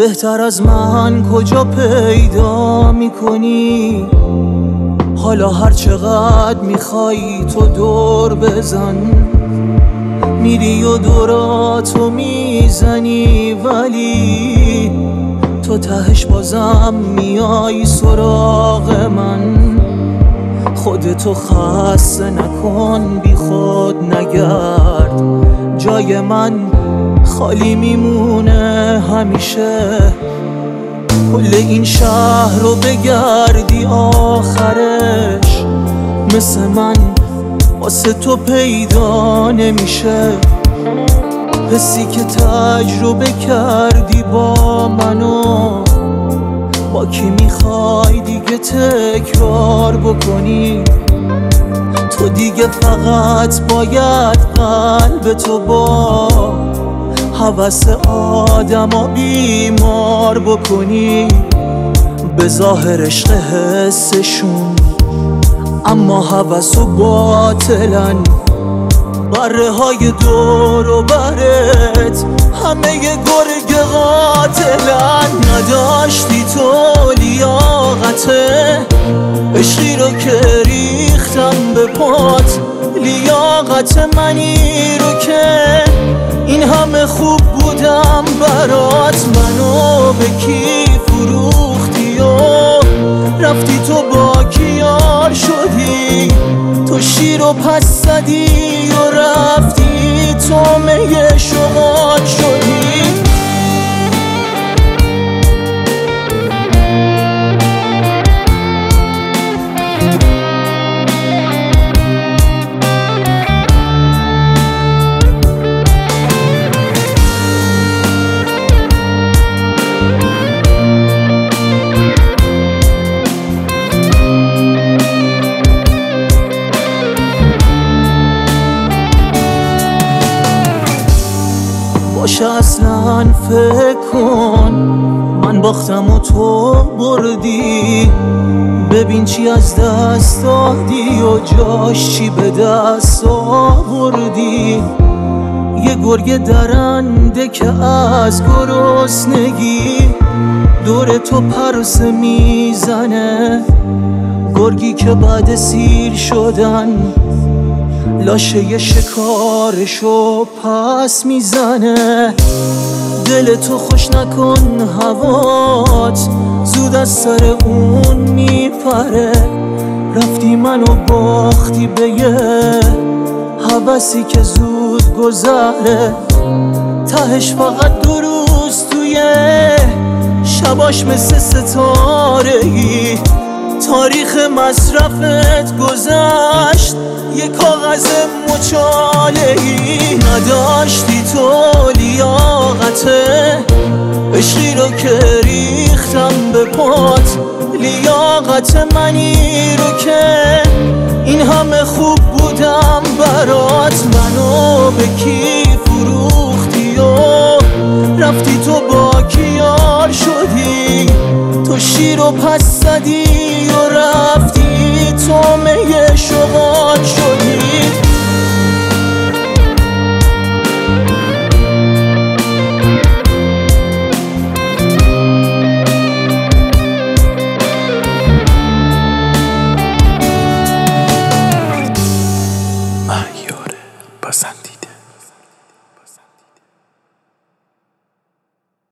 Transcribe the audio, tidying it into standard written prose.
بهتر از من کجا پیدا میکنی؟ حالا هر چقدر میخوای تو دور بزن، میری و دوراتو میزنی، ولی تو تهش بازم میای سراغ من. خودتو خسته نکن، بی خود نگرد، جای من خالی میمونه همیشه. کل این شهر رو بگردی آخرش مثل من واسه تو پیدا نمیشه. حسی که تجربه کردی با منو، با کی میخوای دیگه تکرار بکنی؟ تو دیگه فقط باید قلب تو با هوس آدما بیمار بکنی. به ظاهر عشق حسشون، اما هوس و باطلن. بره های دور و برت همه گرگ قاتلن. نداشتی تو لیاقت عشقی رو که ریختم به پات، لیاقت منی رو که این همه خوب بودم برات. منو به کی فروختی و رفتی تو با کی یار شدی؟ تو شیر و پس زدی و رفتی تو می شغال شدی. باشه اصلا فکر کن من باختم و تو بردی. ببین چی از دست دادی و جاش چی به دست آوردی. یه گرگ درنده که از گرسنگی دور تو پرسه میزنه. گرگی که بعد سیر شدن لاشه شکارشو پس میزنه. دل تو خوش نکن هوات زود از سر اون میپره. رفتی منو باختی به یه هوسی که زود گذره. تهش فقط 2 روز توی شباش مثل ستاره‌ای تاریخ مصرفت گذشت یه کاغذ مچاله‌ای. نداشتی تو لیاقت عشقی رو که ریختم به پات، لیاقت منی رو که این همه خوب بودم برات. منو به کی فروختی و رفتی تو با کی یار شدی؟ تو شیر و پس زدی و رفتی تو می شغال شدی. مهیار بسندی.